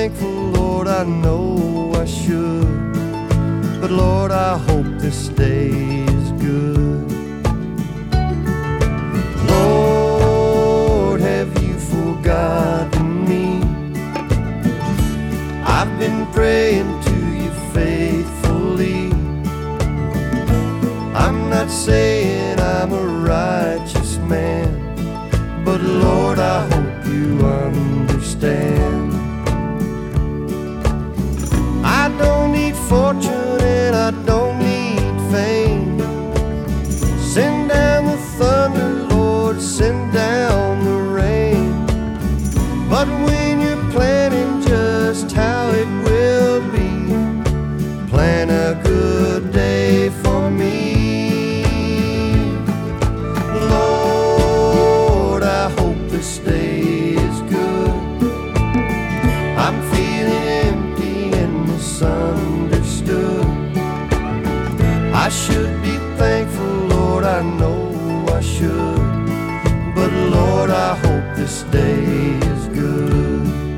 thankful, Lord, I know I should. But Lord, I hope this day is good. Lord, have you forgotten me? I've been praying to you faithfully. I'm not saying I'm a righteous man, but Lord, I hope you understand. I don't need fortune and I don't need fame. Send down the thunder, Lord, send down the rain. But when you're planning just how it will be, plan a good day for me. Lord, I hope this day is good. I'm feeling empty and misunderstood. I should be thankful, Lord, I know I should. But Lord, I hope this day is good.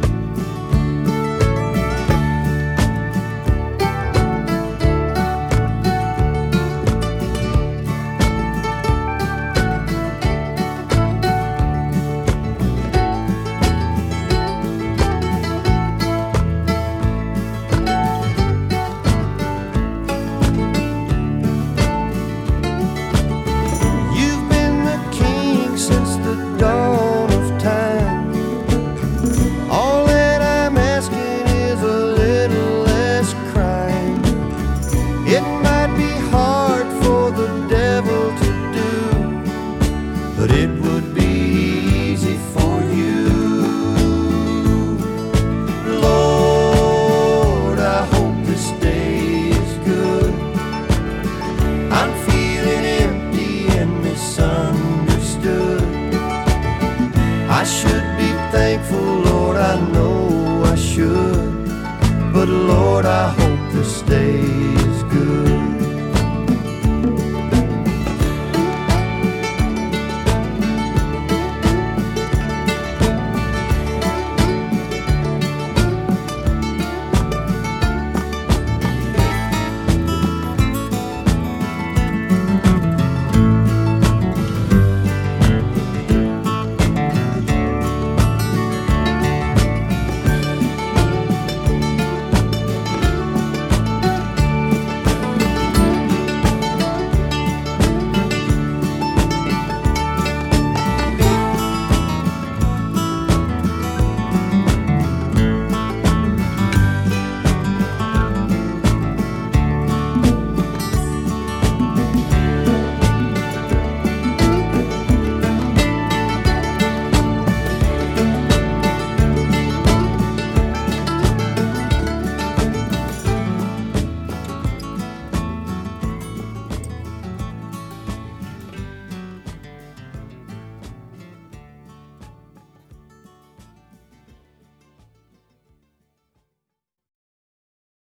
Since the dawn of time, all that I'm asking is a little less crime. It might be hard for the devil to do, but it would be easy for you. Lord, I hope this day is good. I'm feeling empty and misunderstood. I should be thankful, Lord, I know I should. But Lord, I hope